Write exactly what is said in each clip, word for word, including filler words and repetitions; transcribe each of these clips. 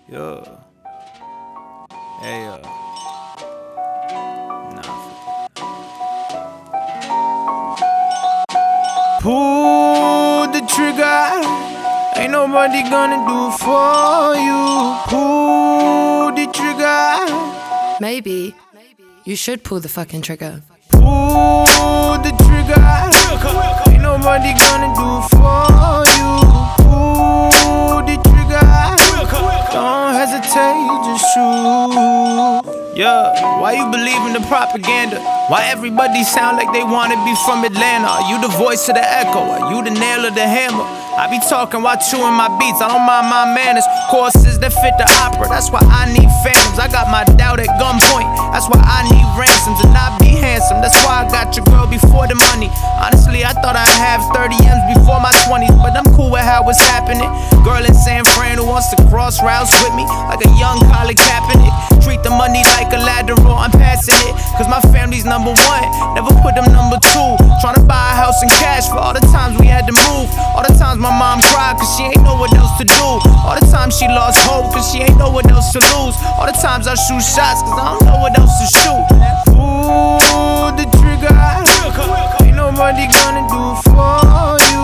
Yeah. Hey, uh. Nah. Pull the trigger. Ain't nobody gonna do it for you. Pull the trigger. Maybe you should pull the fucking trigger. Pull the trigger. Ain't nobody gonna do it for you. Pull the trigger. Don't hesitate, just shoot. Yeah, why you believe in the propaganda? Why everybody sound like they wanna be from Atlanta? Are you the voice of the echo? Are you the nail or the hammer? I be talking while chewing my beats, I don't mind my manners. Courses that fit the opera, that's why I need phantoms. I got my doubt at gunpoint, that's why I need ransoms. And I be handsome, that's why I got your girl before the money. Honestly, I thought I'd have thirty M's before my twenties, but I'm cool with how it's happening. Girl in San Fran who wants to cross routes with me, like a young Colin Kaepernick. Treat the money like a lateral, I'm passing it, cause my family's number one, never put them number two. Tryna buy a house in cash for all the times we had to move. All the times my mom cried cause she ain't know what else to do. All the times she lost hope cause she ain't know what else to lose. All the times I shoot shots cause I don't know what else to shoot. Pull the trigger. Ain't nobody gonna do it for you.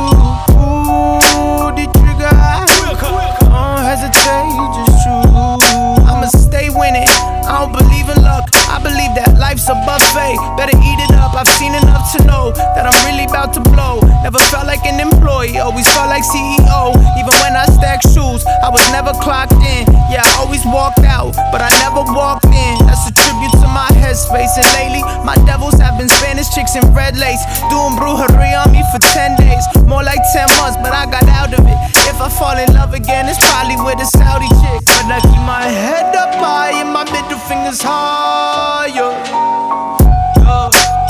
Pull the trigger. Don't hesitate, just shoot. I'ma stay winning, I don't believe in luck. I believe that life's a buffet, better eat it up. I've seen enough to know that I'm really about to blow. Never felt like an employee, always felt like C E O. Even when I stacked shoes, I was never clocked in. Yeah, I always walked out, but I never walked in. That's a tribute to my headspace. And lately, my devils have been Spanish chicks in red lace, doing brujeria on me for ten days, more like ten months, but I got out of it. If I fall in love again, it's probably with a Saudi chick. But I keep my head up high and my middle fingers higher. Uh,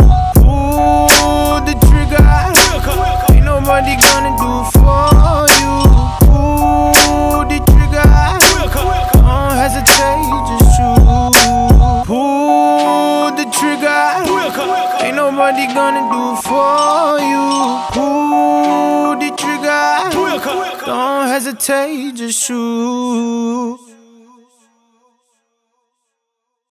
pull the trigger. Ain't nobody gonna do it for you. Pull the trigger. Don't hesitate, just shoot. Pull the trigger. Ain't nobody gonna do it for you. Pull the trigger. Don't hesitate, just shoot.